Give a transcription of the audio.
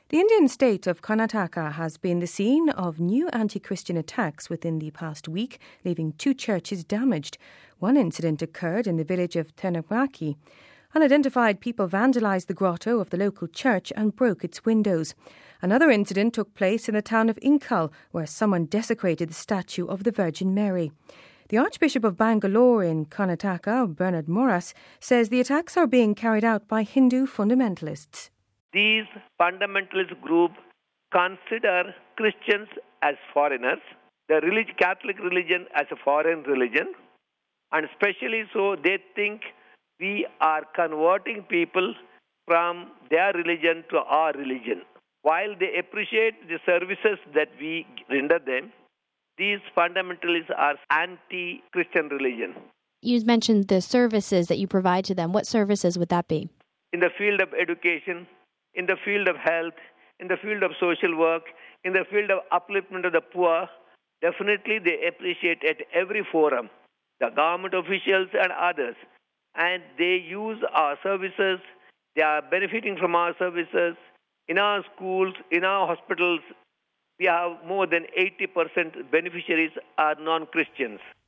The Indian state of Karnataka has been the scene of new anti-Christian attacks within the past week, leaving 2 churches damaged. One incident occurred in the village of Ternapaki. Unidentified people vandalized the grotto of the local church and broke its windows. Another incident took place in the town of Inkal, where someone desecrated the statue of the Virgin Mary. The Archbishop of Bangalore in Karnataka, Bernard Moras, says the attacks are being carried out by Hindu fundamentalists. These fundamentalist groups consider Christians as foreigners, the Catholic religion as a foreign religion, and especially so they think we are converting people from their religion to our religion. While they appreciate the services that we render them, these fundamentalists are anti-Christian religion. You mentioned the services that you provide to them. What services would that be? In the field of education, in the field of health, in the field of social work, in the field of upliftment of the poor, definitely they appreciate at every forum, the government officials and others. And they use our services, they are benefiting from our services. In our schools, in our hospitals, we have more than 80% beneficiaries are non-Christians.